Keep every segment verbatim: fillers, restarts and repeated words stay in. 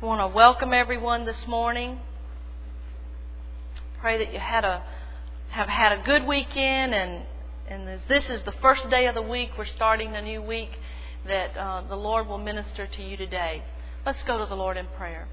I want to welcome everyone this morning. Pray that you had a have had a good weekend, and and as this is the first day of the week, we're starting the new week, that uh, the Lord will minister to you today. Let's go to the Lord in prayer.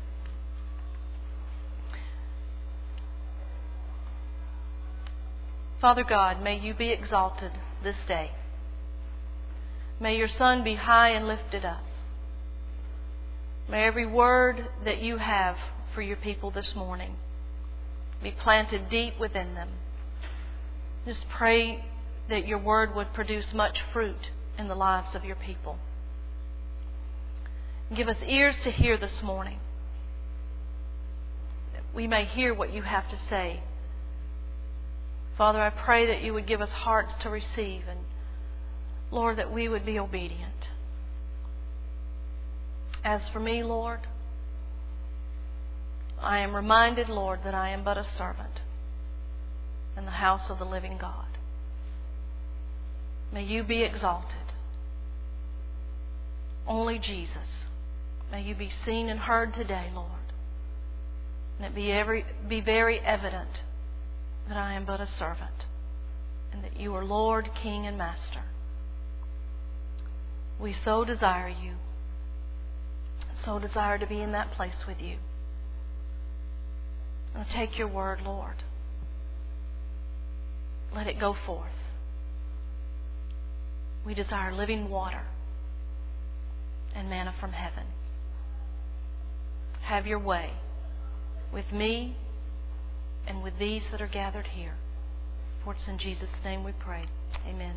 Father God, may you be exalted this day. May your Son be high and lifted up. May every word that you have for your people this morning be planted deep within them. Just pray that your word would produce much fruit in the lives of your people. Give us ears to hear this morning, that we may hear what you have to say. Father, I pray that you would give us hearts to receive, and Lord, that we would be obedient. As for me, Lord, I am reminded, Lord, that I am but a servant in the house of the living God. May you be exalted. Only Jesus. May you be seen and heard today, Lord. And it be every be very evident that I am but a servant, and that you are Lord, King, and Master. We so desire you. So desire to be in that place with you. And take your word, Lord. Let it go forth. We desire living water and manna from heaven. Have your way with me and with these that are gathered here. For it's in Jesus' name we pray. Amen.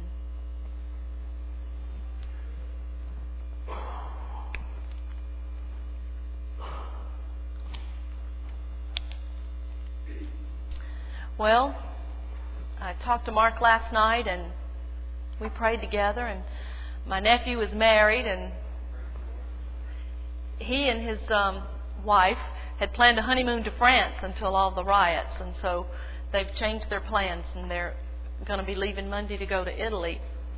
Well, I talked to Mark last night, and we prayed together, and my nephew is married, and he and his um, wife had planned a honeymoon to France until all the riots, and so they've changed their plans, and they're going to be leaving Monday to go to Italy.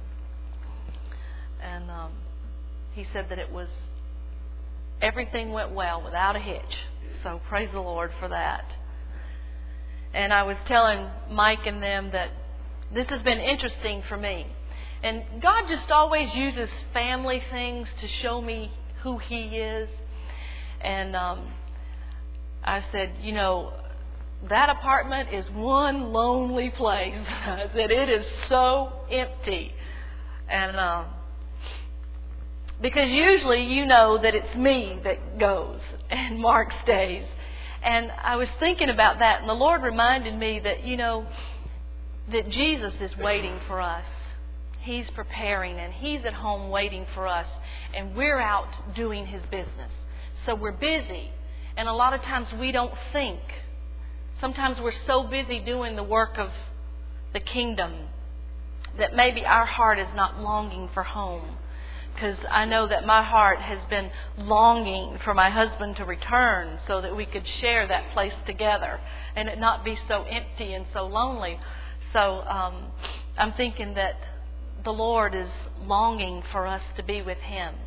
And um, he said that it was, everything went well without a hitch. So praise the Lord for that. And I was telling Mike and them that this has been interesting for me. And God just always uses family things to show me who He is. And um, I said, you know, that apartment is one lonely place. I said, it is so empty. And um, because usually you know that it's me that goes and Mark stays. And I was thinking about that, and the Lord reminded me that, you know, that Jesus is waiting for us. He's preparing, and He's at home waiting for us, and we're out doing His business. So we're busy, and a lot of times we don't think. Sometimes we're so busy doing the work of the kingdom that maybe our heart is not longing for home. Because I know that my heart has been longing for my husband to return so that we could share that place together and it not be so empty and so lonely. So um, I'm thinking that the Lord is longing for us to be with Him.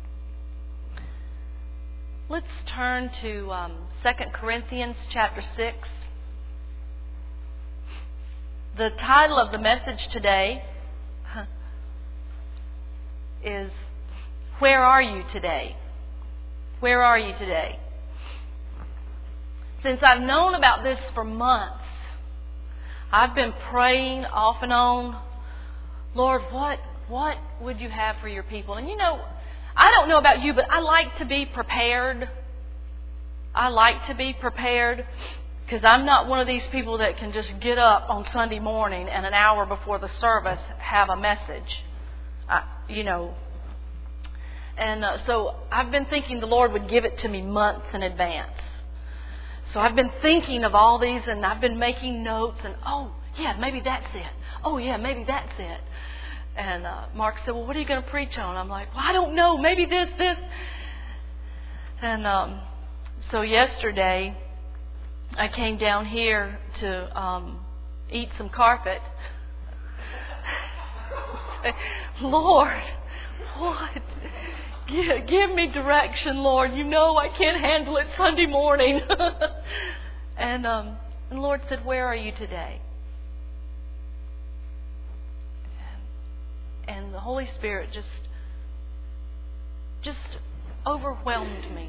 Let's turn to um, Second Corinthians chapter six. The title of the message today is, where are you today? Where are you today? Since I've known about this for months, I've been praying off and on, Lord, what what would you have for your people? And you know, I don't know about you, but I like to be prepared. I like to be prepared because I'm not one of these people that can just get up on Sunday morning and an hour before the service have a message. I, you know, and uh, so I've been thinking the Lord would give it to me months in advance. So I've been thinking of all these, and I've been making notes, and oh, yeah, maybe that's it. Oh, yeah, maybe that's it. And uh, Mark said, well, what are you going to preach on? I'm like, well, I don't know. Maybe this, this. And um, so yesterday, I came down here to um, eat some carpet. Lord, what? give, give me direction, Lord. You know I can't handle it Sunday morning. and, um, and the Lord said, where are you today? And, and the Holy Spirit just, just overwhelmed me.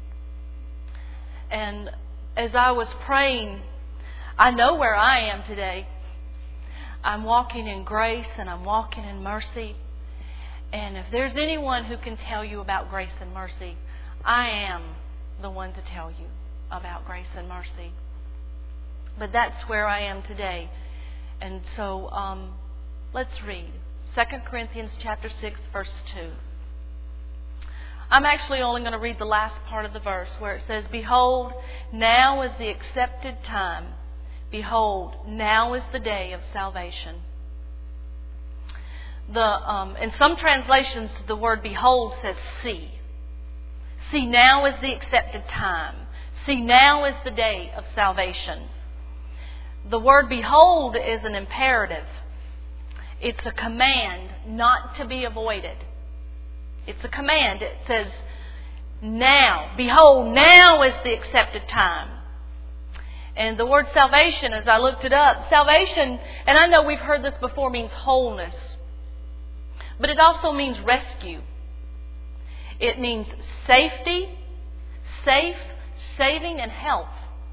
And as I was praying, I know where I am today. I'm walking in grace and I'm walking in mercy. And if there's anyone who can tell you about grace and mercy, I am the one to tell you about grace and mercy. But that's where I am today. And so um, let's read Second Corinthians chapter six, verse two. I'm actually only going to read the last part of the verse where it says, behold, now is the accepted time. Behold, now is the day of salvation. The um, in some translations, the word behold says see. See, now is the accepted time. See, now is the day of salvation. The word behold is an imperative. It's a command not to be avoided. It's a command. It says, now, behold, now is the accepted time. And the word salvation, as I looked it up, salvation, and I know we've heard this before, means wholeness. But it also means rescue. It means safety, safe, saving, and health.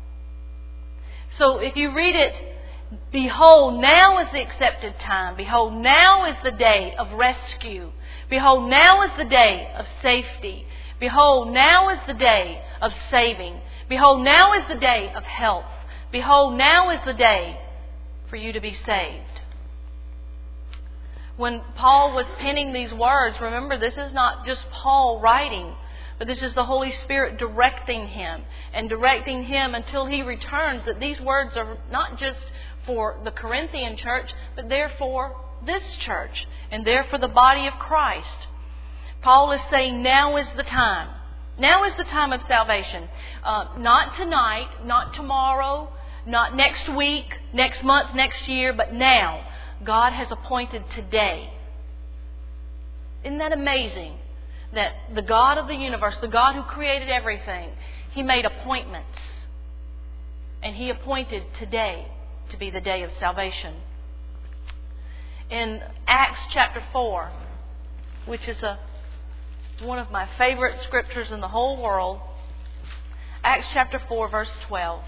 So if you read it, behold, now is the accepted time. Behold, now is the day of rescue. Behold, now is the day of safety. Behold, now is the day of saving. Behold, now is the day of health. Behold, now is the day for you to be saved. When Paul was penning these words, remember, this is not just Paul writing, but this is the Holy Spirit directing him and directing him until he returns, that these words are not just for the Corinthian church, but they're for this church and they're for the body of Christ. Paul is saying now is the time. Now is the time of salvation. Uh, not tonight, not tomorrow, not next week, next month, next year, but now. God has appointed today. Isn't that amazing? That the God of the universe, the God who created everything, He made appointments. And He appointed today to be the day of salvation. In Acts chapter four, which is a one of my favorite scriptures in the whole world, Acts chapter four, verse twelve.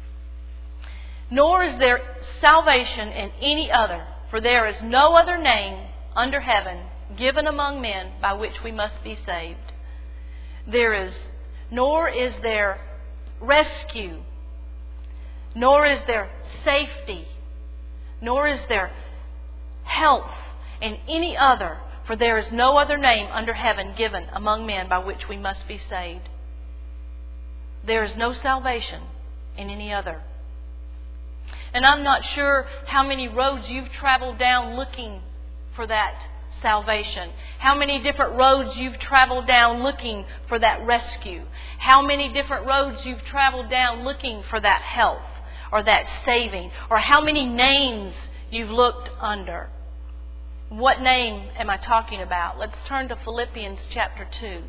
Nor is there salvation in any other, for there is no other name under heaven given among men by which we must be saved. There is, nor is there rescue, nor is there safety, nor is there health in any other, for there is no other name under heaven given among men by which we must be saved. There is no salvation in any other. And I'm not sure how many roads you've traveled down looking for that salvation. How many different roads you've traveled down looking for that rescue. How many different roads you've traveled down looking for that health or that saving. Or how many names you've looked under. What name am I talking about? Let's turn to Philippians chapter two.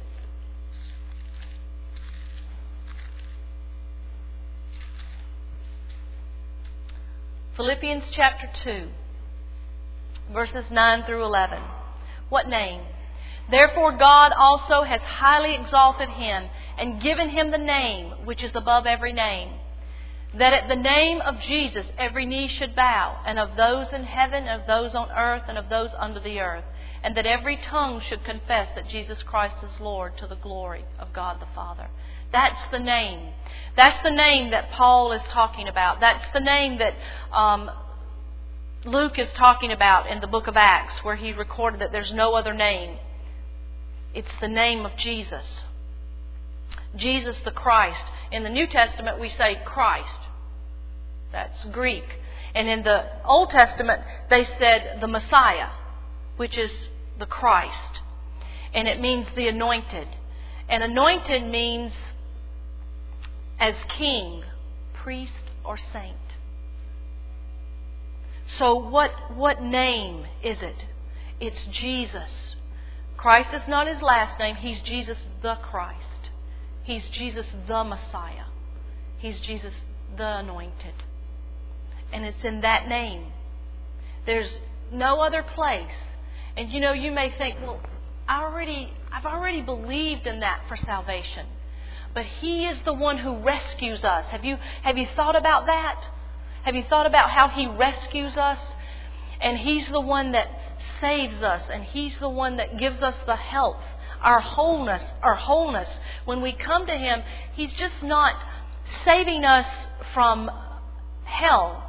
Philippians chapter two, verses nine through eleven. What name? Therefore God also has highly exalted Him and given Him the name which is above every name, that at the name of Jesus every knee should bow, and of those in heaven, and of those on earth, and of those under the earth, and that every tongue should confess that Jesus Christ is Lord, to the glory of God the Father. That's the name. That's the name that Paul is talking about. That's the name that um, Luke is talking about in the book of Acts, where he recorded that there's no other name. It's the name of Jesus. Jesus the Christ. In the New Testament we say Christ. That's Greek. And in the Old Testament they said the Messiah, which is the Christ. And it means the anointed. And anointed means as king, priest, or saint. So what, what name is it? It's Jesus Christ is not His last name. He's Jesus the Christ. He's Jesus the Messiah. He's Jesus the Anointed. And it's in that name. There's no other place. And you know, you may think, well, I already, I've already believed in that for salvation. But He is the one who rescues us. Have you, have you thought about that? Have you thought about how He rescues us? And He's the one that saves us. And He's the one that gives us the health, our wholeness, our wholeness. When we come to Him, He's just not saving us from hell.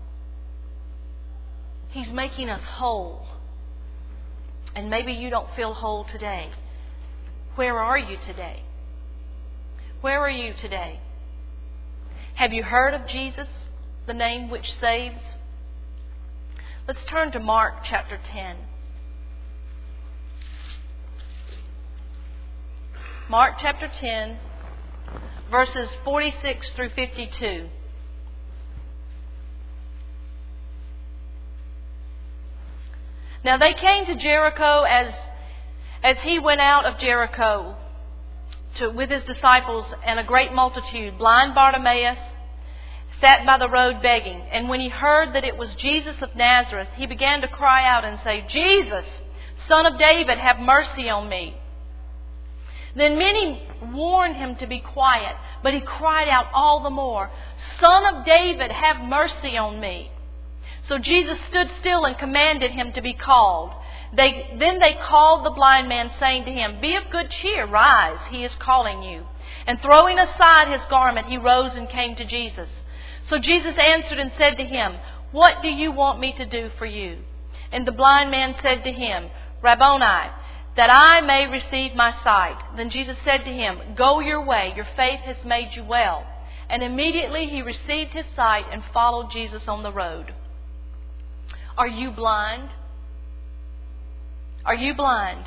He's making us whole. And maybe you don't feel whole today. Where are you today? Where are you today? Have you heard of Jesus, the name which saves? Let's turn to Mark chapter ten. Mark chapter ten, verses forty-six through fifty-two. Now they came to Jericho as, as He went out of Jericho to, with His disciples and a great multitude. Blind Bartimaeus sat by the road begging. And when he heard that it was Jesus of Nazareth, he began to cry out and say, Jesus, Son of David, have mercy on me. Then many warned him to be quiet, but he cried out all the more, Son of David, have mercy on me. So Jesus stood still and commanded him to be called. They, then they called the blind man, saying to him, Be of good cheer, rise, he is calling you. And throwing aside his garment, he rose and came to Jesus. So Jesus answered and said to him, What do you want me to do for you? And the blind man said to him, Rabboni, that I may receive my sight. Then Jesus said to him, Go your way, your faith has made you well. And immediately he received his sight and followed Jesus on the road. Are you blind? Are you blind?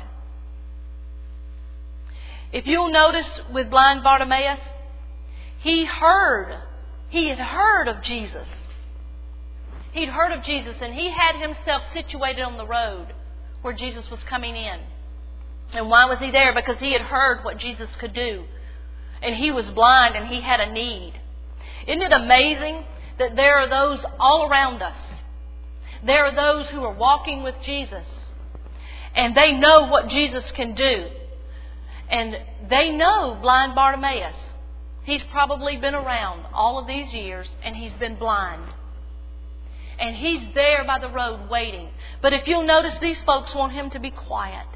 If you'll notice with blind Bartimaeus, he heard, he had heard of Jesus. He'd heard of Jesus and he had himself situated on the road where Jesus was coming in. And why was he there? Because he had heard what Jesus could do. And he was blind and he had a need. Isn't it amazing that there are those all around us? There are those who are walking with Jesus. And they know what Jesus can do. And they know blind Bartimaeus. He's probably been around all of these years and he's been blind. And he's there by the road waiting. But if you'll notice, these folks want him to be quiet.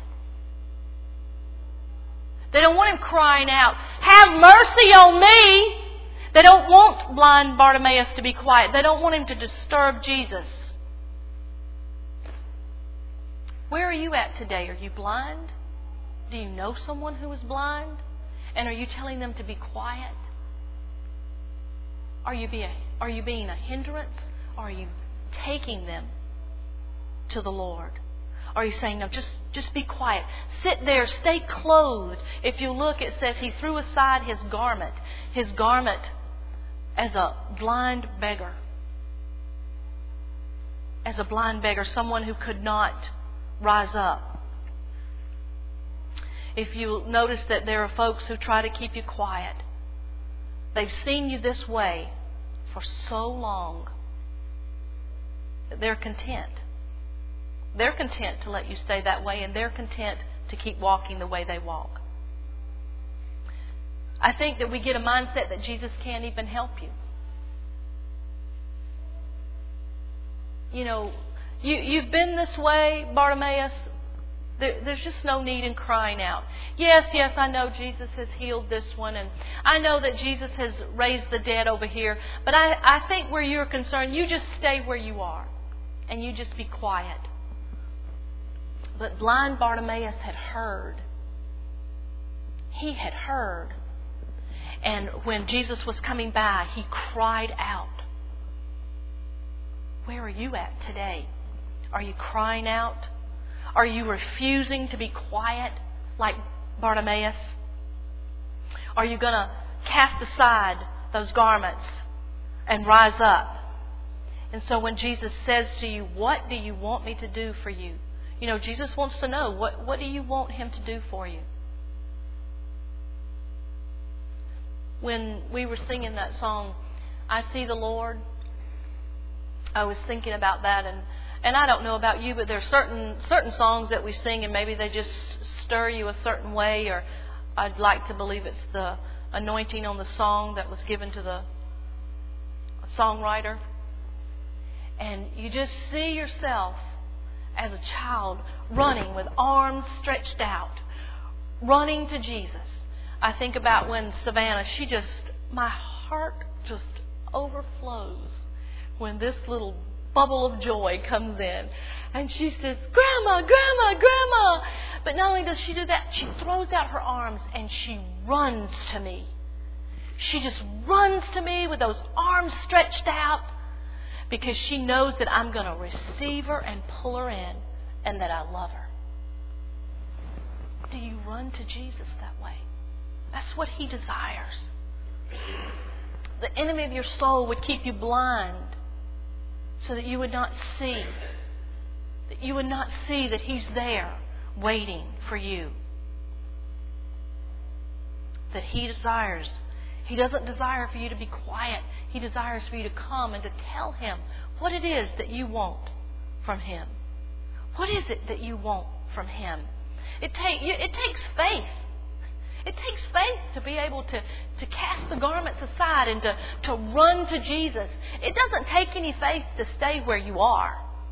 They don't want him crying out, Have mercy on me! They don't want blind Bartimaeus to be quiet. They don't want him to disturb Jesus. Where are you at today? Are you blind? Do you know someone who is blind? And are you telling them to be quiet? Are you being, are you being a hindrance? Or are you taking them to the Lord? Are you saying, no, just, just be quiet. Sit there, stay clothed. If you look, it says he threw aside his garment. His garment as a blind beggar. As a blind beggar, someone who could not rise up. If you notice that there are folks who try to keep you quiet, they've seen you this way for so long that they're content. They're content to let you stay that way, and they're content to keep walking the way they walk. I think that we get a mindset that Jesus can't even help you. You know, you, you've been this way, Bartimaeus. There, there's just no need in crying out. Yes, yes, I know Jesus has healed this one, and I know that Jesus has raised the dead over here. But I, I think where you're concerned, you just stay where you are, and you just be quiet. But blind Bartimaeus had heard. He had heard. And when Jesus was coming by, he cried out. Where are you at today? Are you crying out? Are you refusing to be quiet like Bartimaeus? Are you going to cast aside those garments and rise up? And so when Jesus says to you, What do you want me to do for you? You know, Jesus wants to know, what, what do you want Him to do for you? When we were singing that song, I See the Lord, I was thinking about that, and, and I don't know about you, but there are certain certain songs that we sing and maybe they just stir you a certain way, or I'd like to believe it's the anointing on the song that was given to the songwriter. And you just see yourself as a child running with arms stretched out, running to Jesus. I think about when Savannah, she just, my heart just overflows when this little bubble of joy comes in. And she says, Grandma, Grandma, Grandma. But not only does she do that, she throws out her arms and she runs to me. She just runs to me with those arms stretched out because she knows that I'm going to receive her and pull her in and that I love her. Do you run to Jesus that way? That's what He desires. The enemy of your soul would keep you blind so that you would not see, that you would not see that He's there waiting for you. That He desires, He doesn't desire for you to be quiet. He desires for you to come and to tell Him what it is that you want from Him. What is it that you want from Him? It, take, it takes faith. It takes faith to be able to, to cast the garments aside and to, to run to Jesus. It doesn't take any faith to stay where you are.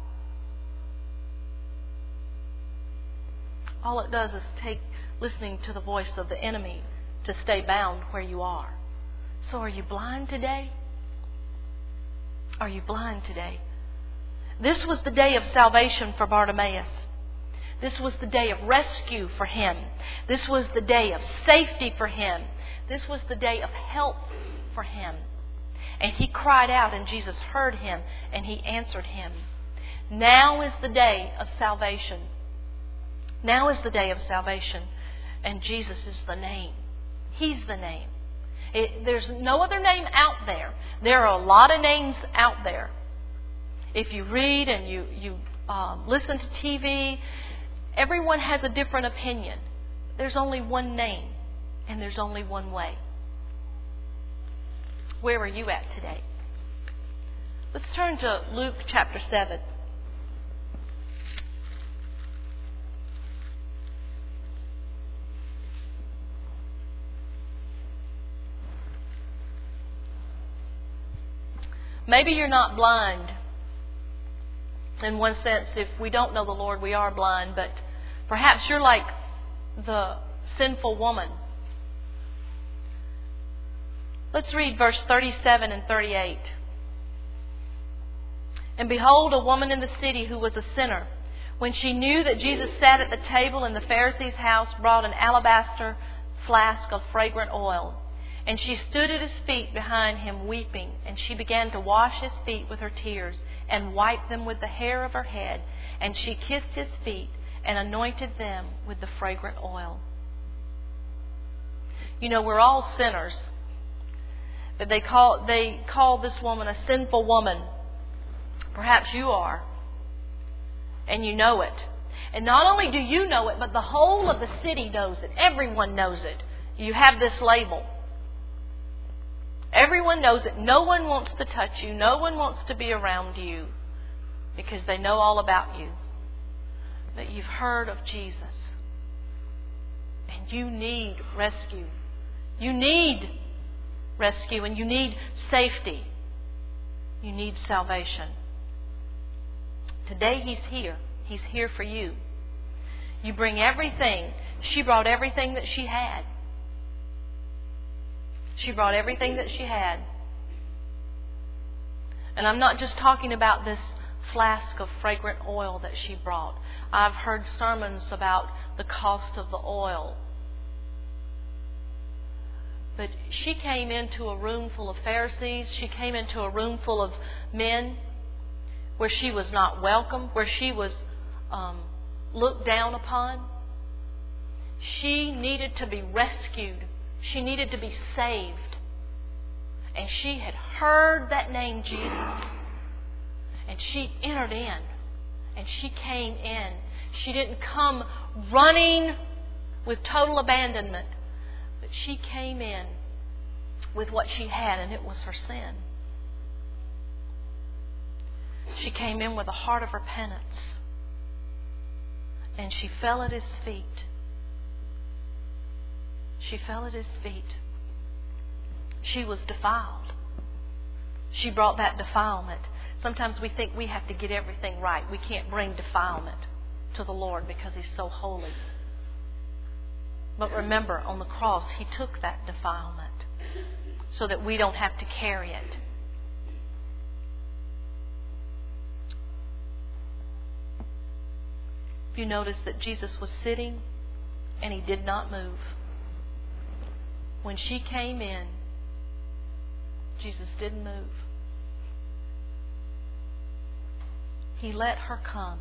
All it does is take listening to the voice of the enemy to stay bound where you are. So are you blind today? Are you blind today? This was the day of salvation for Bartimaeus. This was the day of rescue for him. This was the day of safety for him. This was the day of help for him. And he cried out, and Jesus heard him, and He answered him. Now is the day of salvation. Now is the day of salvation. And Jesus is the name. He's the name. It, there's no other name out there. There are a lot of names out there. If you read and you, you um, listen to T V, everyone has a different opinion. There's only one name, and there's only one way. Where are you at today? Let's turn to Luke chapter seven. Maybe you're not blind. In one sense, if we don't know the Lord, we are blind. But perhaps you're like the sinful woman. Let's read verse thirty-seven and thirty-eight. And behold, a woman in the city who was a sinner, when she knew that Jesus sat at the table in the Pharisee's house, brought an alabaster flask of fragrant oil. And she stood at His feet behind Him, weeping. And she began to wash His feet with her tears, and wiped them with the hair of her head. And she kissed His feet, and anointed them with the fragrant oil. You know, we're all sinners. But they call, they call this woman a sinful woman. Perhaps you are. And you know it. And not only do you know it, but the whole of the city knows it. Everyone knows it. You have this label. Everyone knows it. No one wants to touch you. No one wants to be around you because they know all about you. But you've heard of Jesus. And you need rescue. You need rescue and you need safety. You need salvation. Today He's here. He's here for you. You bring everything. She brought everything that she had. She brought everything that she had. And I'm not just talking about this flask of fragrant oil that she brought. I've heard sermons about the cost of the oil. But she came into a room full of Pharisees. She came into a room full of men where she was not welcome, where she was um, looked down upon. She needed to be rescued. She needed to be saved. And she had heard that name, Jesus. And she entered in. And she came in. She didn't come running with total abandonment. But she came in with what she had, and it was her sin. She came in with a heart of repentance. And she fell at His feet. She fell at His feet. She was defiled. She brought that defilement. Sometimes we think we have to get everything right. We can't bring defilement to the Lord because He's so holy. But remember, on the cross, He took that defilement so that we don't have to carry it. You notice that Jesus was sitting and He did not move. When she came in, Jesus didn't move. He let her come.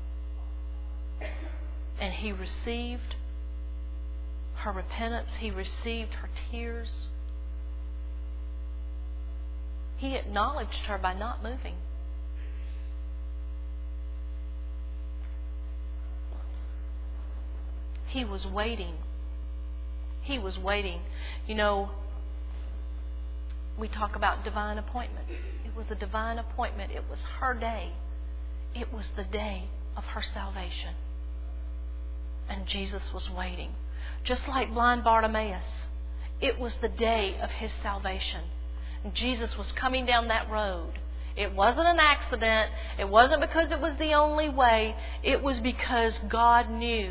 And He received her repentance. He received her tears. He acknowledged her by not moving. He was waiting. He was waiting. You know, we talk about divine appointments. It was a divine appointment. It was her day. It was the day of her salvation. And Jesus was waiting. Just like blind Bartimaeus, it was the day of his salvation. And Jesus was coming down that road. It wasn't an accident. It wasn't because it was the only way. It was because God knew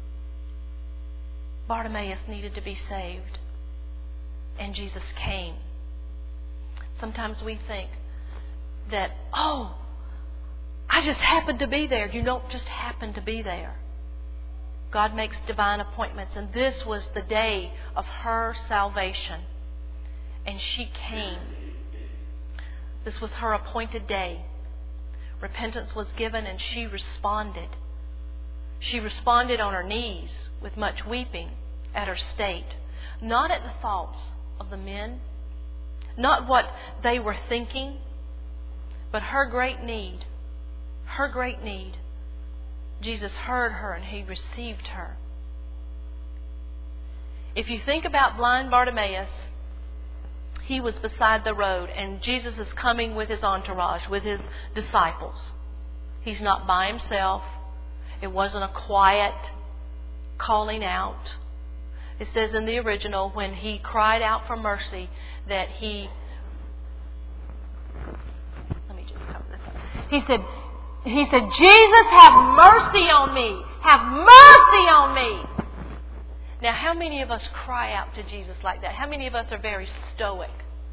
Bartimaeus needed to be saved. And Jesus came. Sometimes we think that, oh, I just happened to be there. You don't just happen to be there. God makes divine appointments. And this was the day of her salvation. And she came. This was her appointed day. Repentance was given and she responded. She responded on her knees with much weeping at her state. Not at the thoughts of the men. Not what they were thinking. But her great need. Her great need. Jesus heard her and He received her. If you think about blind Bartimaeus, he was beside the road and Jesus is coming with His entourage, with His disciples. He's not by himself. It wasn't a quiet calling out. It says in the original, when he cried out for mercy, that he... Let me just cover this up. He said, He said, Jesus, have mercy on me. Have mercy on me. Now, how many of us cry out to Jesus like that? How many of us are very stoic?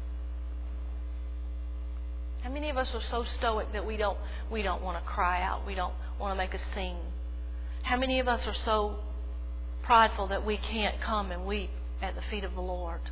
How many of us are so stoic that we don't we don't want to cry out? We don't want to make a scene? How many of us are so prideful that we can't come and weep at the feet of the Lord?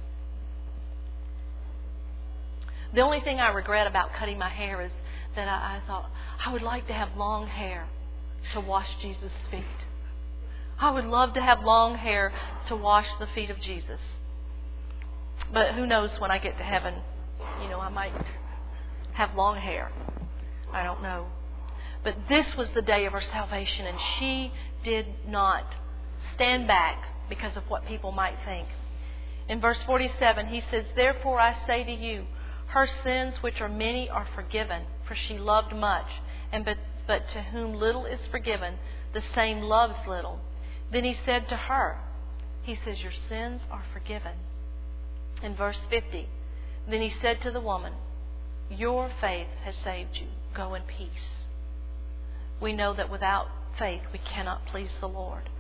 The only thing I regret about cutting my hair is that I, I thought, I would like to have long hair to wash Jesus' feet. I would love to have long hair to wash the feet of Jesus. But who knows, when I get to heaven, you know, I might have long hair. I don't know. But this was the day of her salvation, and she did not stand back because of what people might think. In verse forty-seven, he says, Therefore I say to you, her sins, which are many, are forgiven, for she loved much. And but, but to whom little is forgiven, the same loves little. Then he said to her, he says, Your sins are forgiven. In verse fifty, then he said to the woman, Your faith has saved you. Go in peace. We know that without faith we cannot please the Lord.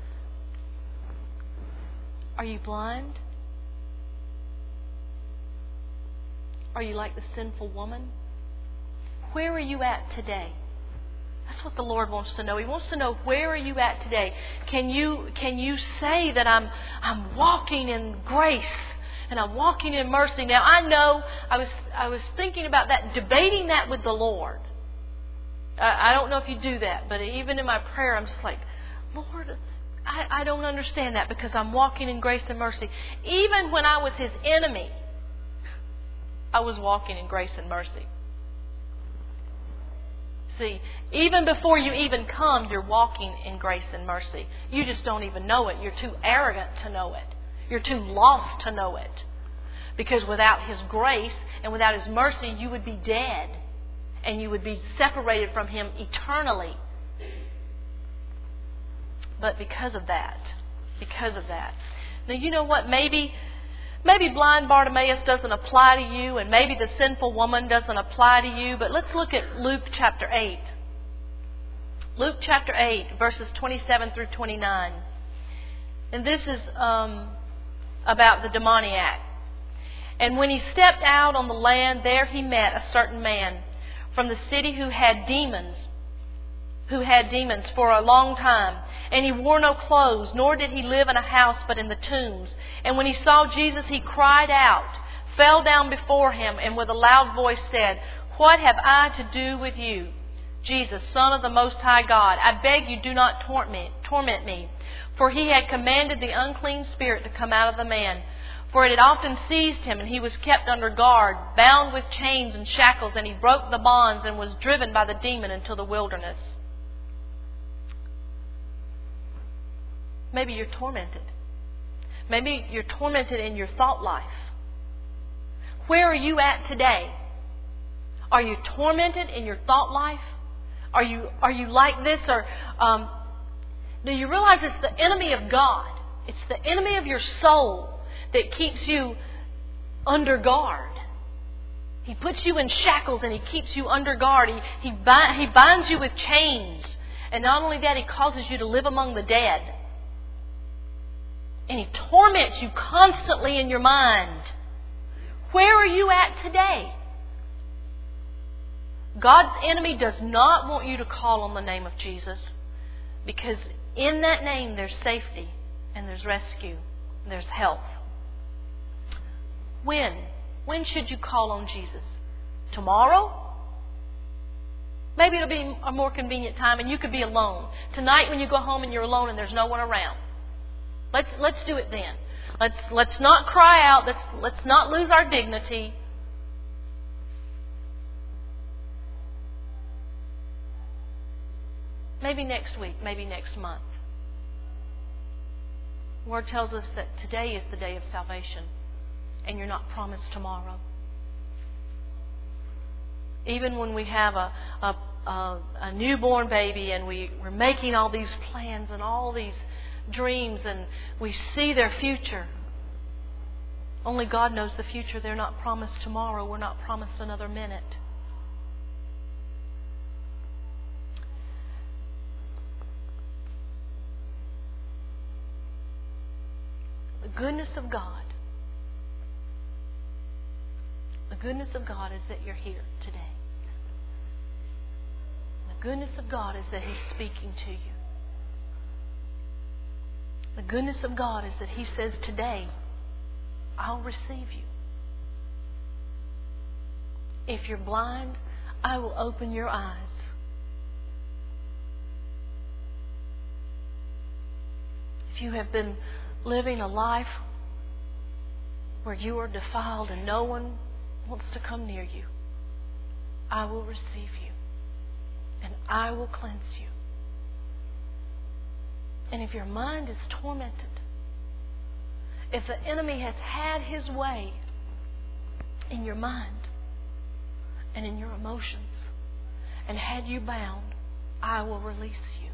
Are you blind? Are you like the sinful woman? Where are you at today? That's what the Lord wants to know. He wants to know, where are you at today? Can you can you say that I'm I'm walking in grace and I'm walking in mercy? Now I know I was I was thinking about that, debating that with the Lord. I, I don't know if you do that, but even in my prayer, I'm just like, Lord, I, I don't understand that, because I'm walking in grace and mercy. Even when I was His enemy, I was walking in grace and mercy. See, even before you even come, you're walking in grace and mercy. You just don't even know it. You're too arrogant to know it. You're too lost to know it. Because without His grace and without His mercy, you would be dead. And you would be separated from Him eternally. But because of that, because of that. Now, you know what? Maybe, maybe blind Bartimaeus doesn't apply to you, and maybe the sinful woman doesn't apply to you. But let's look at Luke chapter eight. Luke chapter eight, verses twenty-seven through twenty-nine. And this is um, about the demoniac. And when he stepped out on the land, there he met a certain man from the city who had demons, who had demons for a long time. And he wore no clothes, nor did he live in a house, but in the tombs. And when he saw Jesus, he cried out, fell down before Him, and with a loud voice said, "What have I to do with you, Jesus, Son of the Most High God? I beg you, do not torment, torment me." For he had commanded the unclean spirit to come out of the man. For it had often seized him, and he was kept under guard, bound with chains and shackles, and he broke the bonds and was driven by the demon into the wilderness. Maybe you're tormented. Maybe you're tormented in your thought life. Where are you at today? Are you tormented in your thought life? Are you are you like this? Or um, do you realize it's the enemy of God? It's the enemy of your soul that keeps you under guard. He puts you in shackles and he keeps you under guard. He, he, bind, he binds you with chains. And not only that, he causes you to live among the dead. And he torments you constantly in your mind. Where are you at today? God's enemy does not want you to call on the name of Jesus, because in that name there's safety and there's rescue and there's health. When? When should you call on Jesus? Tomorrow? Maybe it'll be a more convenient time and you could be alone. Tonight when you go home and you're alone and there's no one around. Let's let's do it then. Let's let's not cry out. Let's let's not lose our dignity. Maybe next week, maybe next month. The Word tells us that today is the day of salvation, and you're not promised tomorrow. Even when we have a a, a, a newborn baby and we, we're making all these plans and all these dreams and we see their future. Only God knows the future. They're not promised tomorrow. We're not promised another minute. The goodness of God. The goodness of God is that you're here today. The goodness of God is that He's speaking to you. The goodness of God is that He says today, I'll receive you. If you're blind, I will open your eyes. If you have been living a life where you are defiled and no one wants to come near you, I will receive you and I will cleanse you. And if your mind is tormented, if the enemy has had his way in your mind and in your emotions and had you bound, I will release you.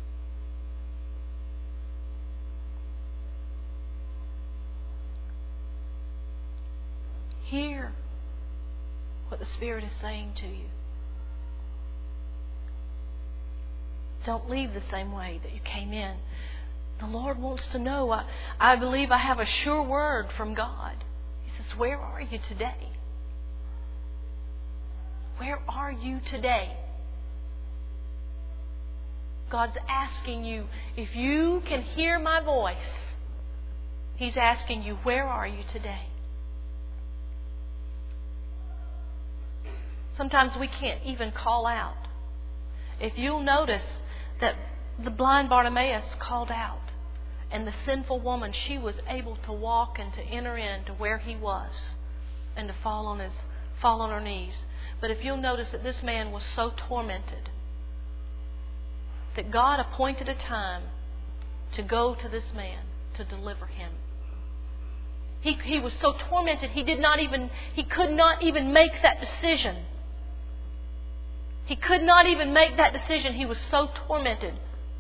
Hear what the Spirit is saying to you. Don't leave the same way that you came in. The Lord wants to know. I, I believe I have a sure word from God. He says, where are you today? Where are you today? God's asking you, if you can hear my voice, He's asking you, where are you today? Sometimes we can't even call out. If you'll notice that the blind Bartimaeus called out, and the sinful woman, she was able to walk and to enter in to where he was and to fall on his fall on her knees. But if you'll notice that this man was so tormented that God appointed a time to go to this man to deliver him. He, he was so tormented, he did not even, he could not even make that decision. He could not even make that decision. He was so tormented.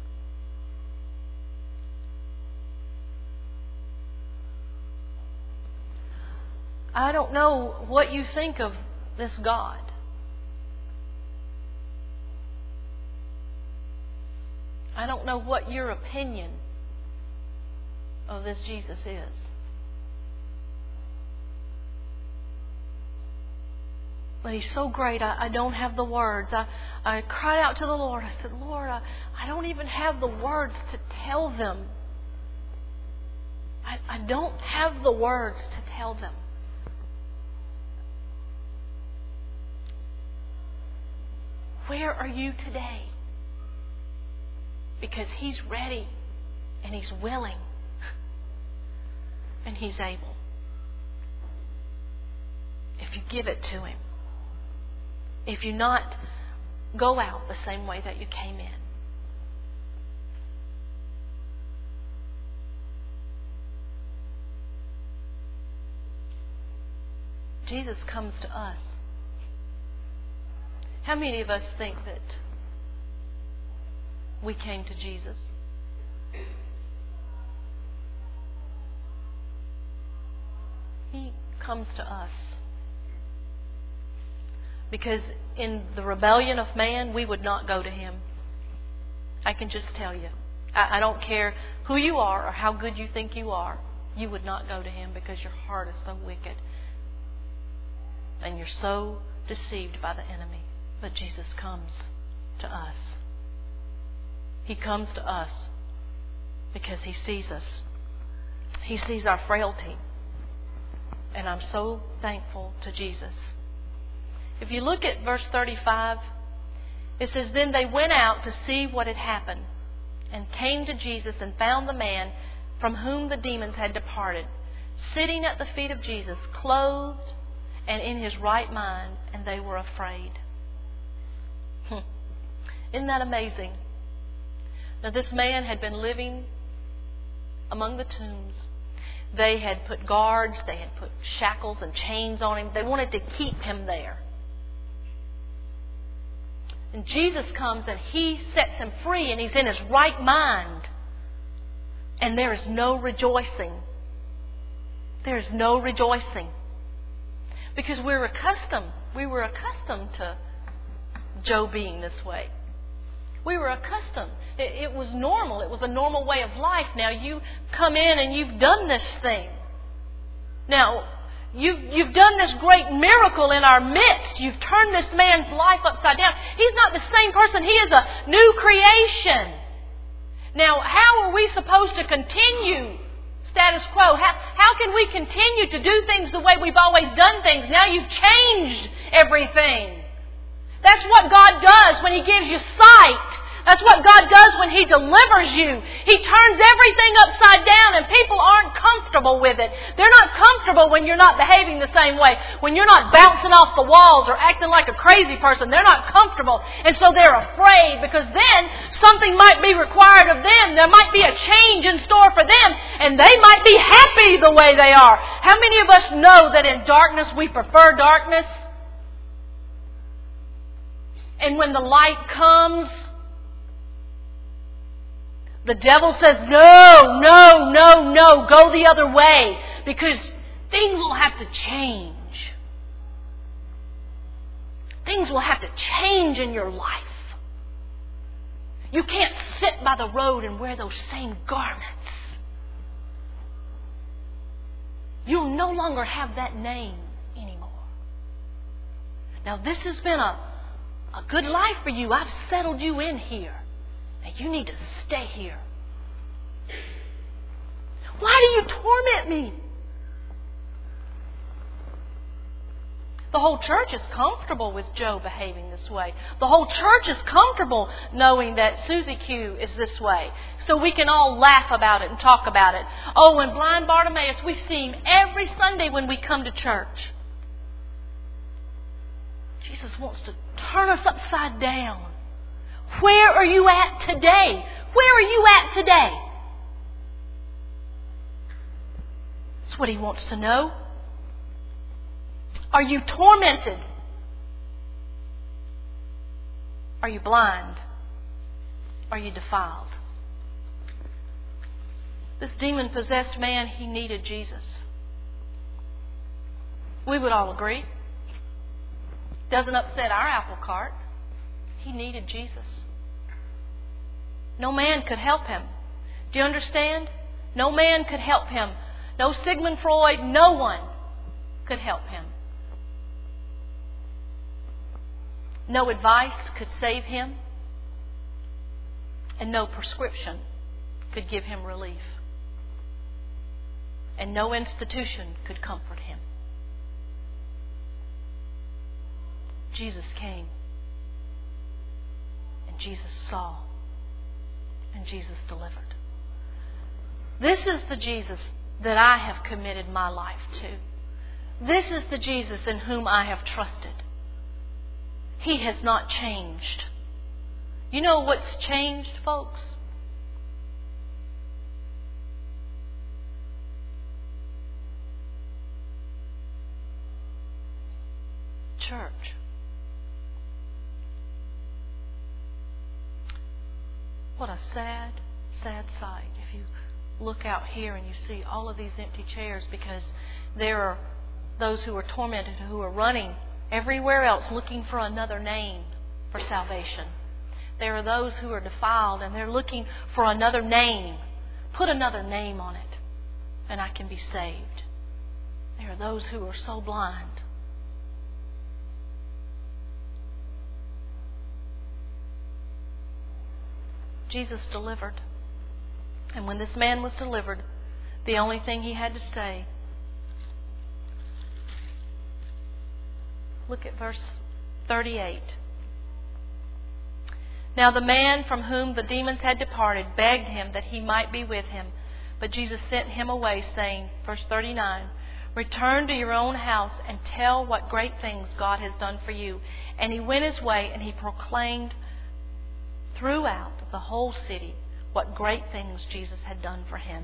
I don't know what you think of this God. I don't know what your opinion of this Jesus is. But He's so great, I, I don't have the words. I, I cried out to the Lord. I said, Lord, I, I don't even have the words to tell them. I, I don't have the words to tell them. Where are you today? Because He's ready and He's willing and He's able. If you give it to Him. If you not go out the same way that you came in. Jesus comes to us. How many of us think that we came to Jesus? He comes to us. Because in the rebellion of man, we would not go to Him. I can just tell you. I, I don't care who you are or how good you think you are. You would not go to Him because your heart is so wicked. And you're so deceived by the enemy. But Jesus comes to us. He comes to us because He sees us. He sees our frailty. And I'm so thankful to Jesus. If you look at verse thirty-five, it says, Then they went out to see what had happened, and came to Jesus and found the man from whom the demons had departed, sitting at the feet of Jesus, clothed and in his right mind, and they were afraid. Isn't that amazing? Now, this man had been living among the tombs. They had put guards, they had put shackles and chains on him. They wanted to keep him there. And Jesus comes and He sets him free and he's in his right mind. And there is no rejoicing. There is no rejoicing. Because we're accustomed, we were accustomed to Joe being this way. We were accustomed. It, it was normal. It was a normal way of life. Now you come in and you've done this thing. Now, you've, you've done this great miracle in our midst. You've turned this man's life upside down. He's not the same person. He is a new creation. Now, how are we supposed to continue status quo? How, how can we continue to do things the way we've always done things? Now you've changed everything. That's what God does when He gives you sight. That's what God does when He delivers you. He turns everything upside down and people aren't comfortable with it. They're not comfortable when you're not behaving the same way. When you're not bouncing off the walls or acting like a crazy person. They're not comfortable. And so they're afraid because then something might be required of them. There might be a change in store for them. And they might be happy the way they are. How many of us know that in darkness we prefer darkness? And when the light comes, the devil says, no, no, no, no, go the other way. Because things will have to change. Things will have to change in your life. You can't sit by the road and wear those same garments. You'll no longer have that name anymore. Now this has been a A good life for you. I've settled you in here. Now you need to stay here. Why do you torment me? The whole church is comfortable with Joe behaving this way. The whole church is comfortable knowing that Susie Q is this way. So we can all laugh about it and talk about it. Oh, and blind Bartimaeus, we see him every Sunday when we come to church. Jesus wants to turn us upside down. Where are you at today? Where are you at today? That's what he wants to know. Are you tormented? Are you blind? Are you defiled? This demon-possessed man, he needed Jesus. We would all agree. Doesn't upset our apple cart. He needed Jesus. No man could help him. Do you understand? No man could help him. No Sigmund Freud, no one could help him. No advice could save him. And no prescription could give him relief. And no institution could comfort him. Jesus came. And Jesus saw. And Jesus delivered. This is the Jesus that I have committed my life to. This is the Jesus in whom I have trusted. He has not changed. You know what's changed, folks? Church. What a sad, sad sight if you look out here and you see all of these empty chairs, because there are those who are tormented, who are running everywhere else looking for another name for salvation. There are those who are defiled and they're looking for another name. Put another name on it and I can be saved. There are those who are so blind. Jesus delivered. And when this man was delivered, the only thing he had to say, look at verse thirty-eight. Now the man from whom the demons had departed begged him that he might be with him. But Jesus sent him away, saying, verse thirty-nine, return to your own house and tell what great things God has done for you. And he went his way and he proclaimed throughout the whole city what great things Jesus had done for him.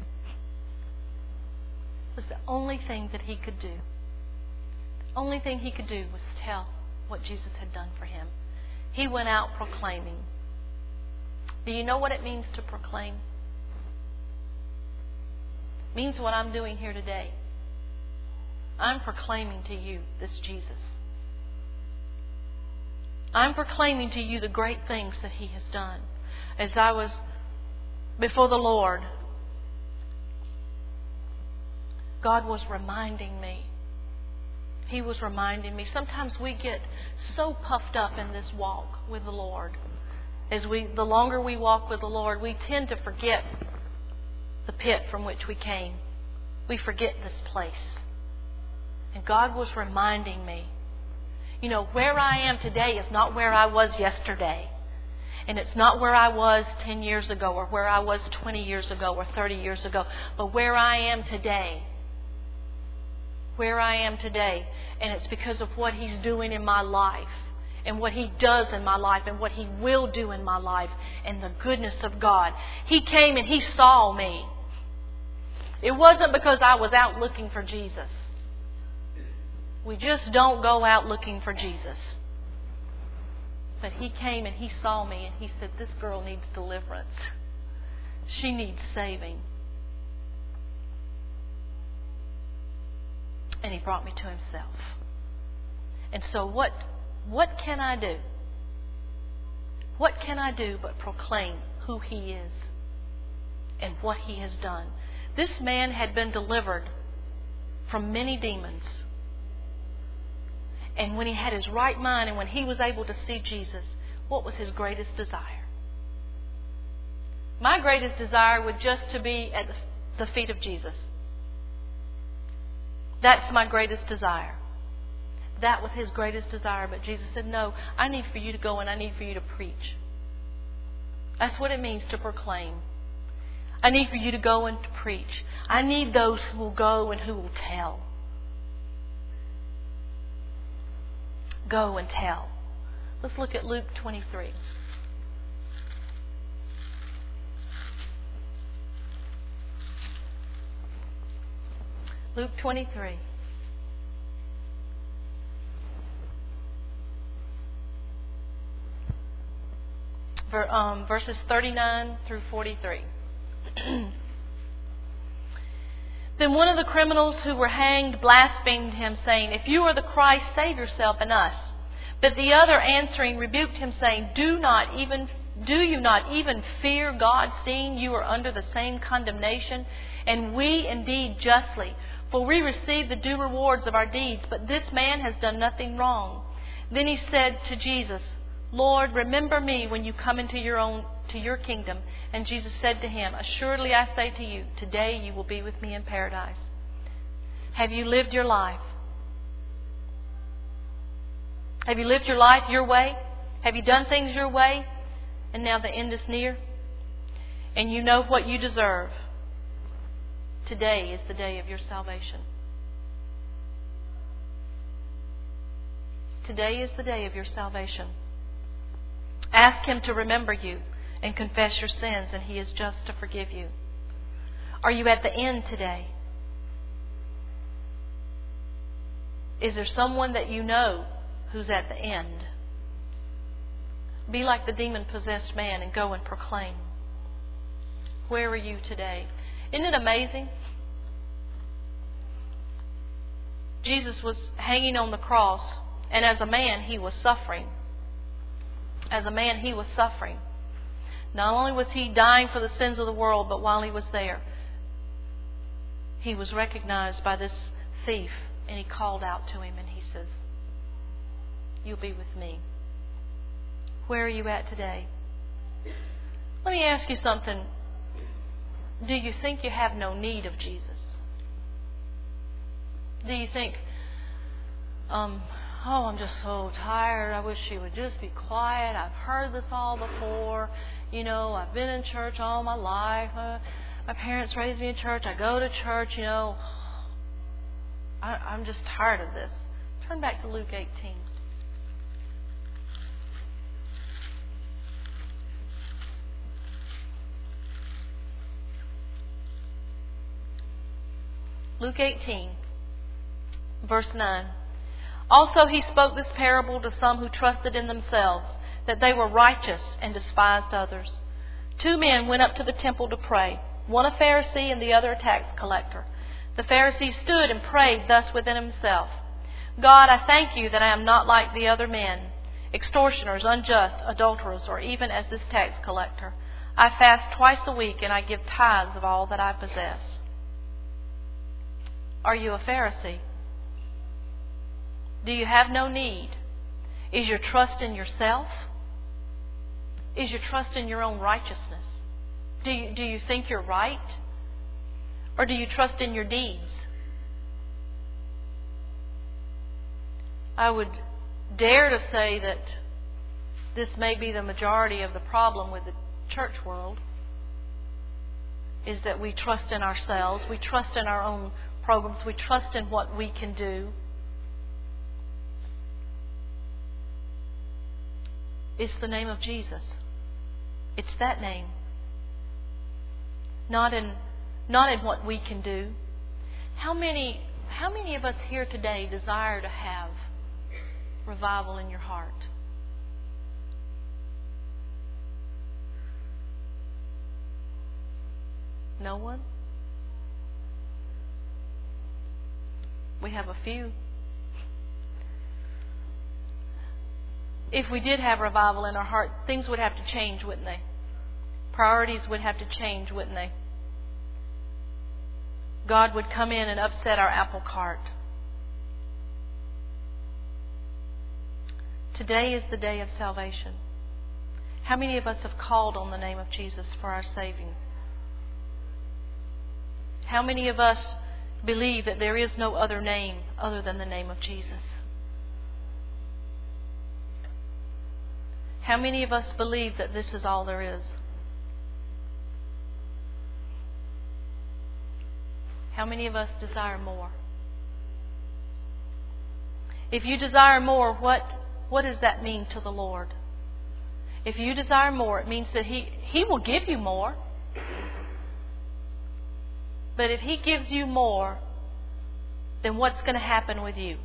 It was the only thing that he could do. The only thing he could do was tell what Jesus had done for him. He went out proclaiming. Do you know what it means to proclaim? It means what I'm doing here today. I'm proclaiming to you this Jesus. I'm proclaiming to you the great things that He has done. As I was before the Lord, God was reminding me. He was reminding me. Sometimes we get so puffed up in this walk with the Lord. As we, the longer we walk with the Lord, we tend to forget the pit from which we came. We forget this place. And God was reminding me, you know, where I am today is not where I was yesterday. And it's not where I was ten years ago or where I was twenty years ago or thirty years ago. But where I am today. Where I am today. And it's because of what He's doing in my life. And what He does in my life. And what He will do in my life. And the goodness of God. He came and He saw me. It wasn't because I was out looking for Jesus. We just don't go out looking for Jesus. But He came and He saw me and He said, this girl needs deliverance. She needs saving. And He brought me to Himself. And so what, what can I do? What can I do but proclaim who He is and what He has done? This man had been delivered from many demons. And when he had his right mind and when he was able to see Jesus, what was his greatest desire? My greatest desire would just to be at the feet of Jesus. That's my greatest desire. That was his greatest desire. But Jesus said, no, I need for you to go and I need for you to preach. That's what it means to proclaim. I need for you to go and to preach. I need those who will go and who will tell. Go and tell. Let's look at Luke twenty-three. Luke twenty-three. Ver, um, verses thirty-nine through forty-three. Then one of the criminals who were hanged blasphemed him, saying, "If you are the Christ, save yourself and us." But the other answering rebuked him, saying, Do not even do you not even fear God, seeing you are under the same condemnation? And we indeed justly, for we receive the due rewards of our deeds, but this man has done nothing wrong. Then he said to Jesus, Lord, remember me when you come into your own to your kingdom. And Jesus said to him, Assuredly I say to you, today you will be with me in paradise. Have you lived your life? Have you lived your life your way? Have you done things your way? And now the end is near? And you know what you deserve. Today is the day of your salvation. Today is the day of your salvation. Ask Him to remember you and confess your sins, and He is just to forgive you. Are you at the end today? Is there someone that you know who's at the end? Be like the demon-possessed man and go and proclaim. Where are you today? Isn't it amazing? Jesus was hanging on the cross, and as a man, He was suffering. As a man, He was suffering. Not only was He dying for the sins of the world, but while He was there, He was recognized by this thief, and He called out to him, and He says, You'll be with me. Where are you at today? Let me ask you something. Do you think you have no need of Jesus? Do you think, um, oh, I'm just so tired. I wish she would just be quiet. I've heard this all before. You know, I've been in church all my life. Uh, my parents raised me in church. I go to church, you know. I, I'm just tired of this. Turn back to Luke eighteen. Luke eighteen, verse nine. Also he spoke this parable to some who trusted in themselves that they were righteous and despised others. Two men went up to the temple to pray, one a Pharisee and the other a tax collector. The Pharisee stood and prayed thus within himself, God, I thank you that I am not like the other men, extortioners, unjust, adulterers, or even as this tax collector. I fast twice a week and I give tithes of all that I possess. Are you a Pharisee? Do you have no need? Is your trust in yourself? Is your trust in your own righteousness? Do you, do you think you're right? Or do you trust in your deeds? I would dare to say that this may be the majority of the problem with the church world, is that we trust in ourselves, we trust in our own programs, we trust in what we can do. It's the name of Jesus. It's that name. Not in not in what we can do. How many how many of us here today desire to have revival in your heart? No one? We have a few. If we did have revival in our heart, things would have to change, wouldn't they? Priorities would have to change, wouldn't they? God would come in and upset our apple cart. Today is the day of salvation. How many of us have called on the name of Jesus for our saving? How many of us believe that there is no other name other than the name of Jesus? How many of us believe that this is all there is? How many of us desire more? If you desire more, what, what does that mean to the Lord? If you desire more, it means that He, He will give you more. But if He gives you more, then what's going to happen with you?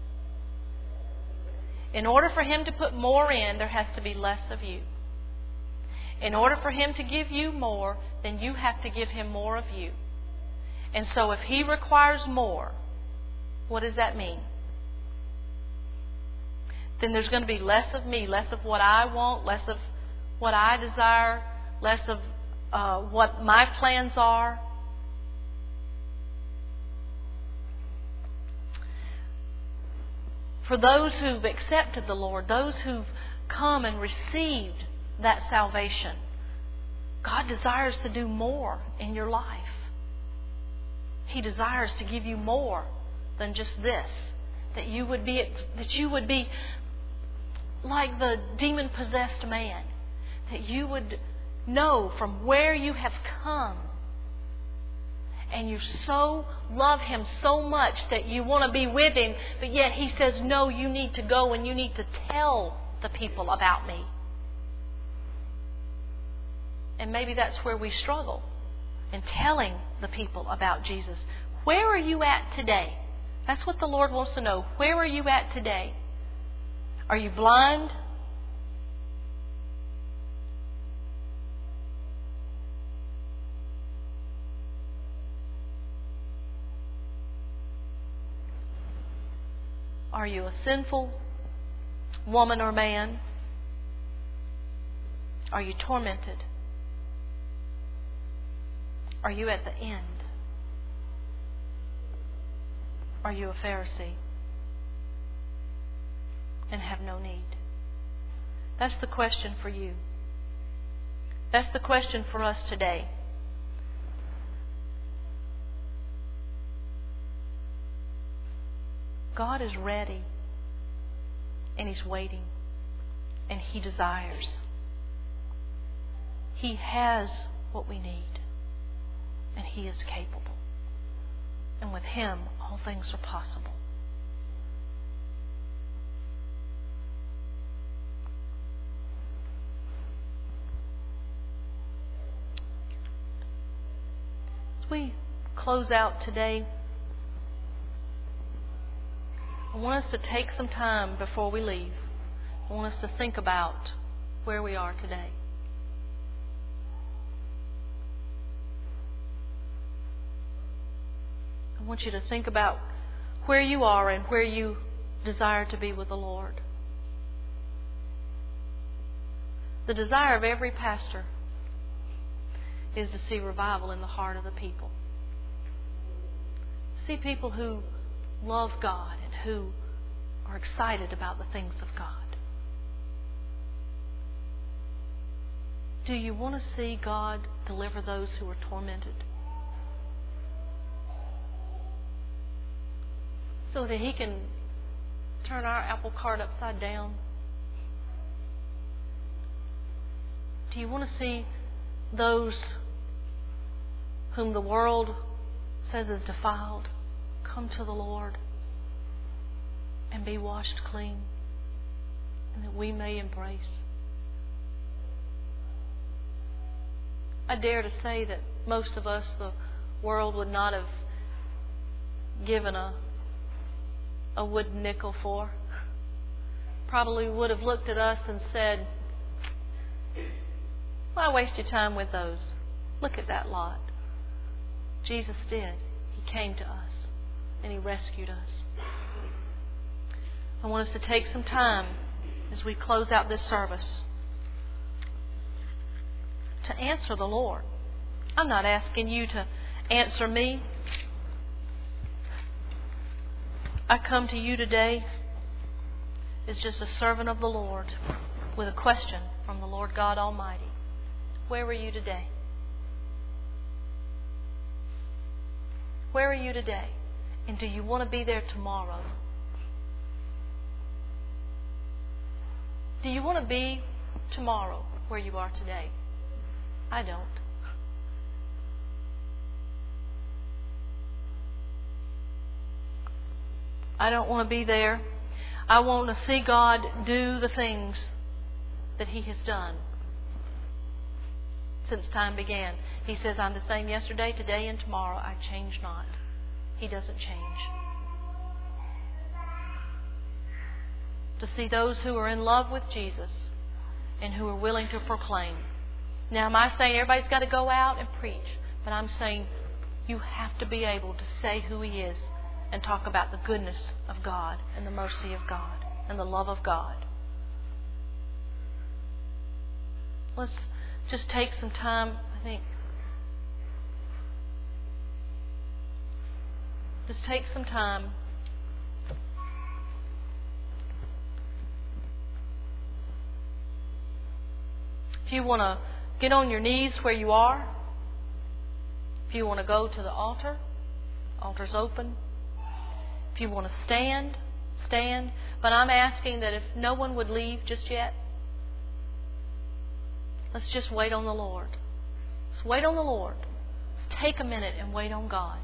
In order for Him to put more in, there has to be less of you. In order for Him to give you more, then you have to give Him more of you. And so if He requires more, what does that mean? Then there's going to be less of me, less of what I want, less of what I desire, less of uh, what my plans are. For those who've accepted the Lord, those who've come and received that salvation, God desires to do more in your life. He desires to give you more than just this. That you would be that you would be like the demon-possessed man. That you would know from where you have come. And you so love Him so much that you want to be with Him, but yet He says, no, you need to go and you need to tell the people about me. And maybe that's where we struggle, in telling the people about Jesus. Where are you at today? That's what the Lord wants to know. Where are you at today? Are you blind? Are you a sinful woman or man? Are you tormented? Are you at the end? Are you a Pharisee and have no need? That's the question for you. That's the question for us today. God is ready and He's waiting and He desires. He has what we need and He is capable. And with Him, all things are possible. As we close out today, I want us to take some time before we leave. I want us to think about where we are today. I want you to think about where you are and where you desire to be with the Lord. The desire of every pastor is to see revival in the heart of the people. See people who love God and who are excited about the things of God. Do you want to see God deliver those who are tormented? So that He can turn our apple cart upside down? Do you want to see those whom the world says is defiled come to the Lord and be washed clean, and that we may embrace? I dare to say that most of us, the world would not have given a a wooden nickel for. Probably would have looked at us and said, why waste your time with those? Look at that lot. Jesus did. He came to us and He rescued us. I want us to take some time as we close out this service to answer the Lord. I'm not asking you to answer me. I come to you today as just a servant of the Lord with a question from the Lord God Almighty. Where are you today? Where are you today? And do you want to be there tomorrow? Do you want to be tomorrow where you are today? I don't. I don't want to be there. I want to see God do the things that He has done since time began. He says, I'm the same yesterday, today, and tomorrow. I change not. He doesn't change. to see those who are in love with Jesus and who are willing to proclaim. Now, am I saying everybody's got to go out and preach? But I'm saying you have to be able to say who He is and talk about the goodness of God and the mercy of God and the love of God. Let's just take some time, I think. Just take some time. If you want to get on your knees where you are, if you want to go to the altar, altar's open. If you want to stand, stand. But I'm asking that if no one would leave just yet, let's just wait on the Lord. Let's wait on the Lord. Let's take a minute and wait on God.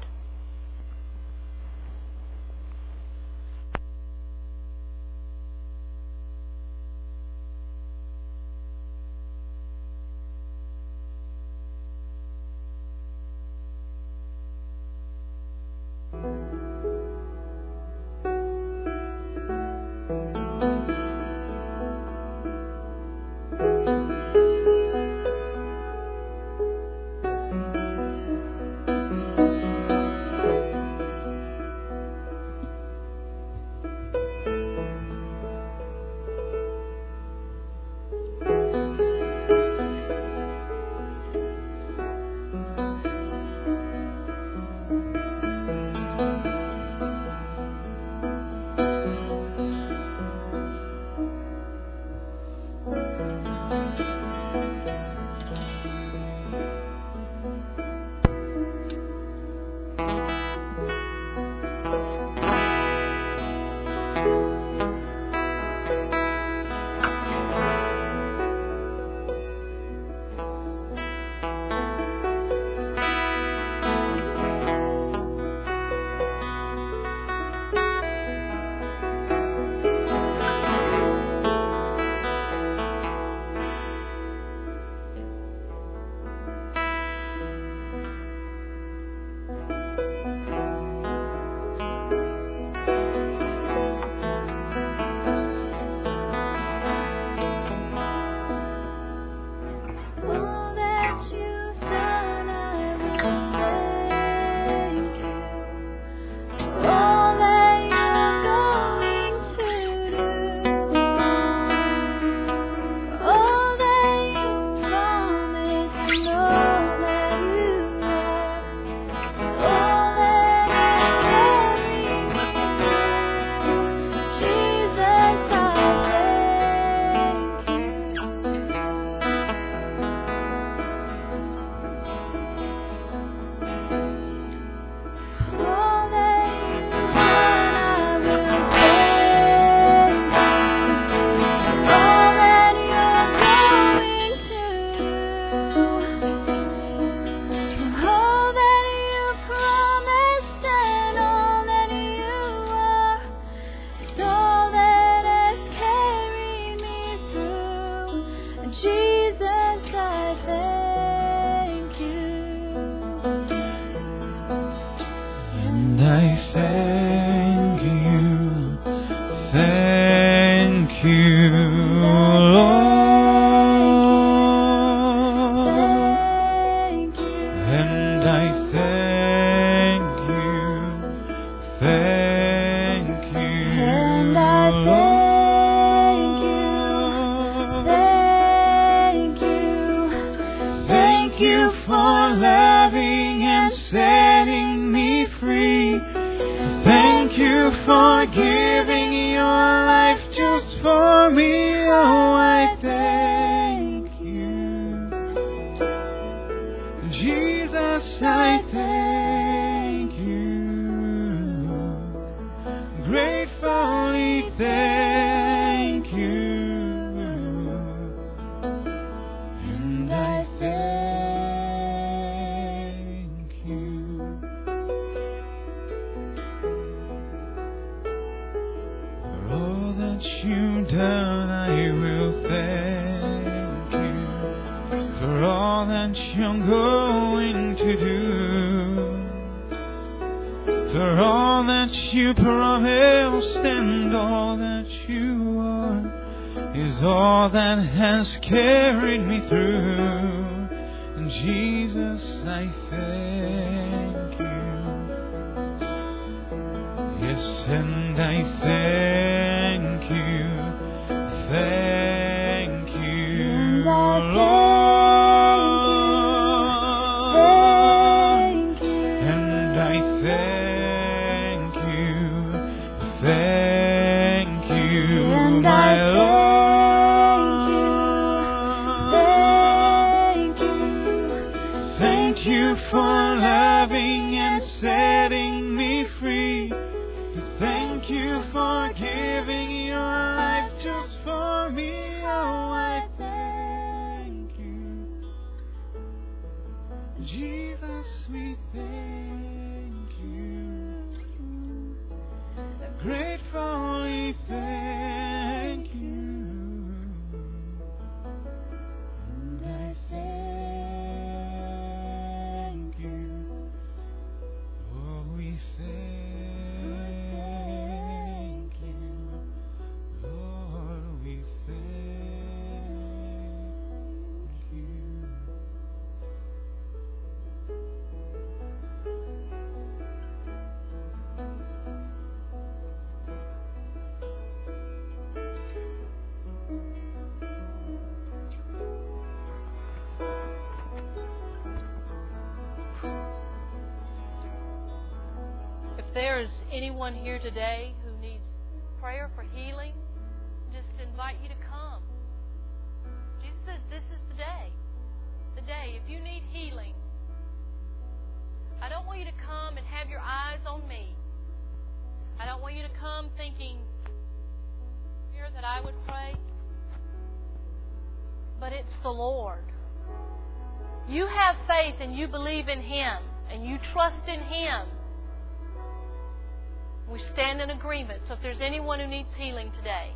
For all that you promised and all that you are is all that has carried me through. And Jesus, I thank you. Yes, and I thank you. Thank you, Lord. Thank you. And I thank you. Thank you, And my I Lord. thank you. Thank you for loving and setting me free. Thank you for giving your life just for me. Oh, I thank you. Jesus, we thank you. Gratefully thank you. And I thank you. Oh, we thank you. Lord, we thank you. If there is anyone here today who needs prayer for healing, just invite you to come. Jesus says this is the day. The day. If you need healing, I don't want you to come and have your eyes on me. I don't want you to come thinking here that I would pray. But it's the Lord. You have faith and you believe in Him and you trust in Him. We stand in agreement. So if there's anyone who needs healing today,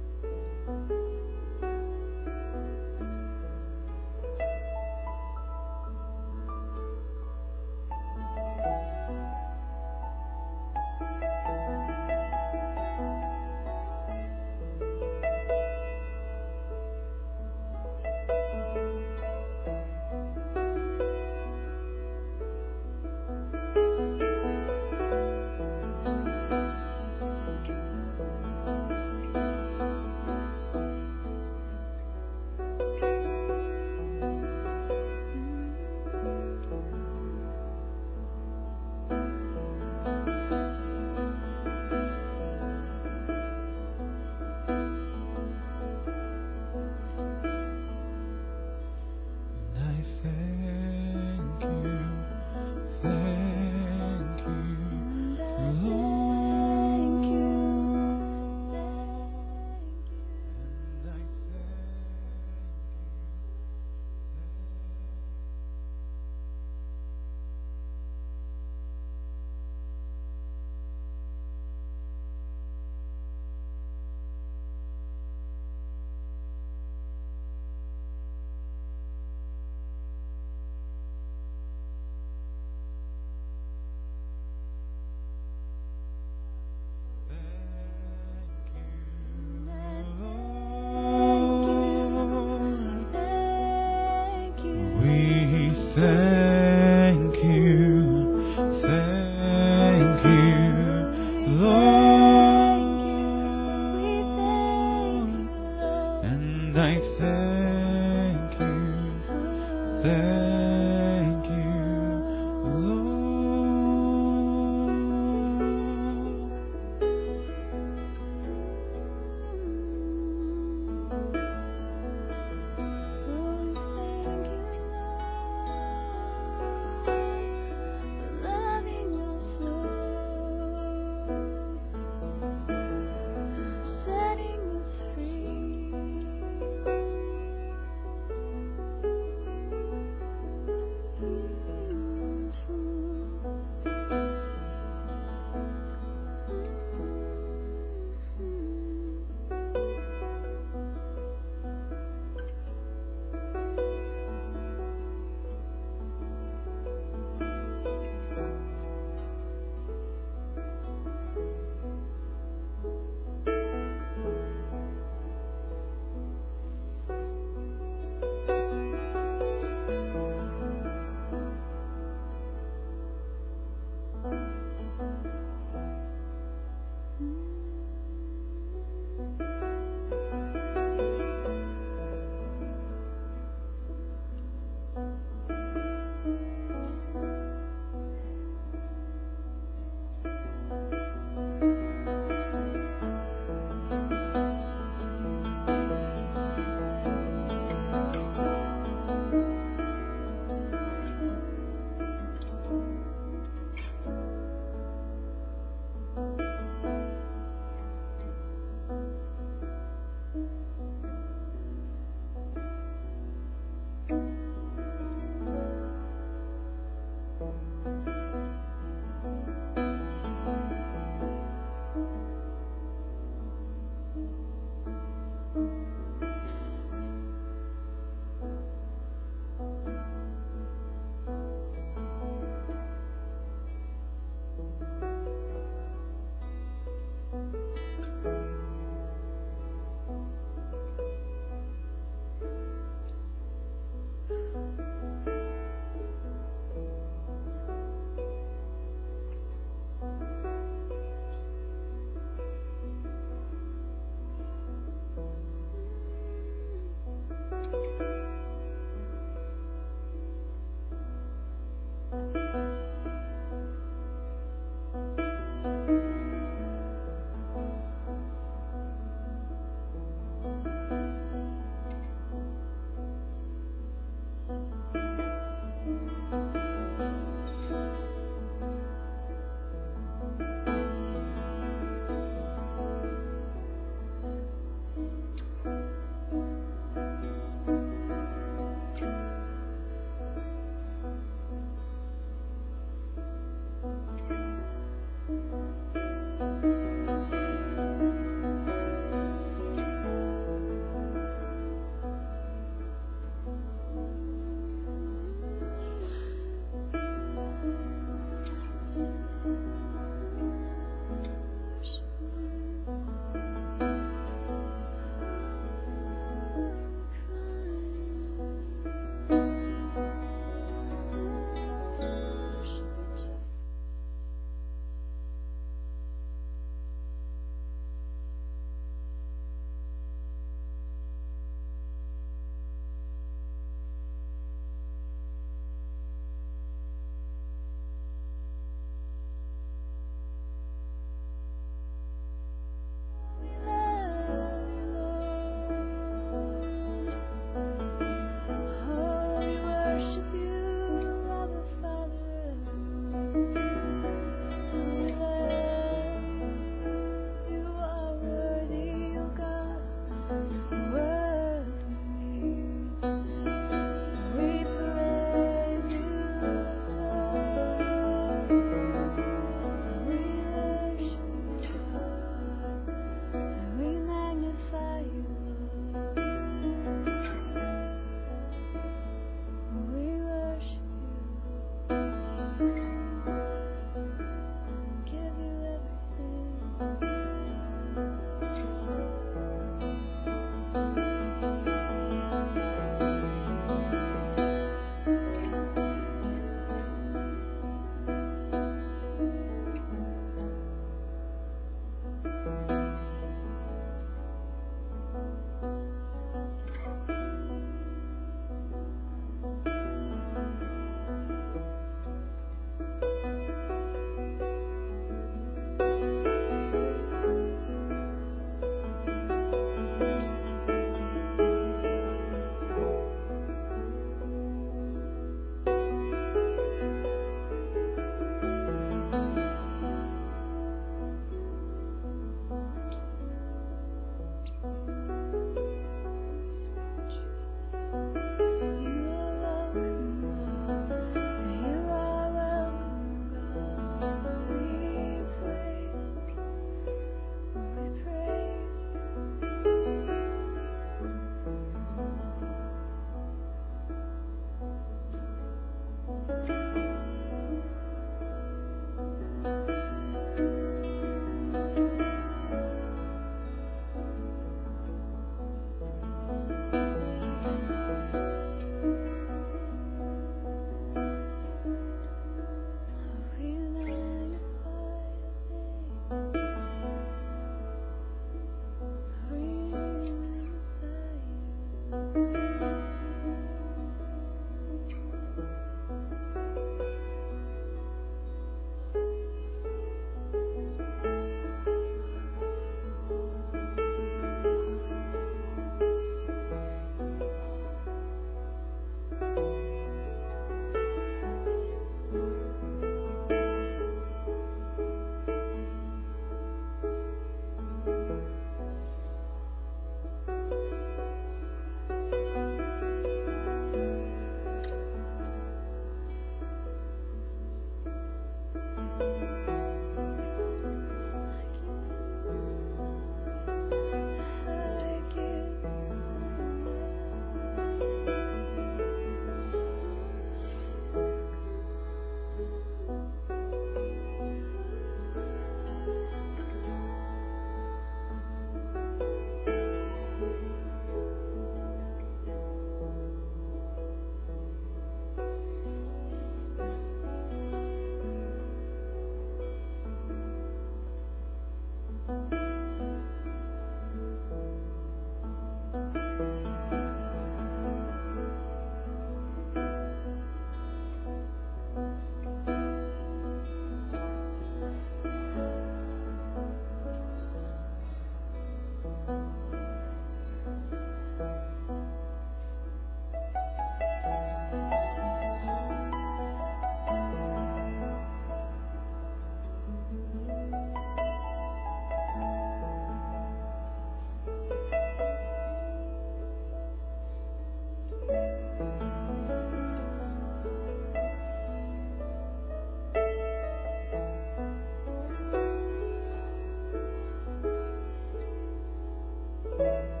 you.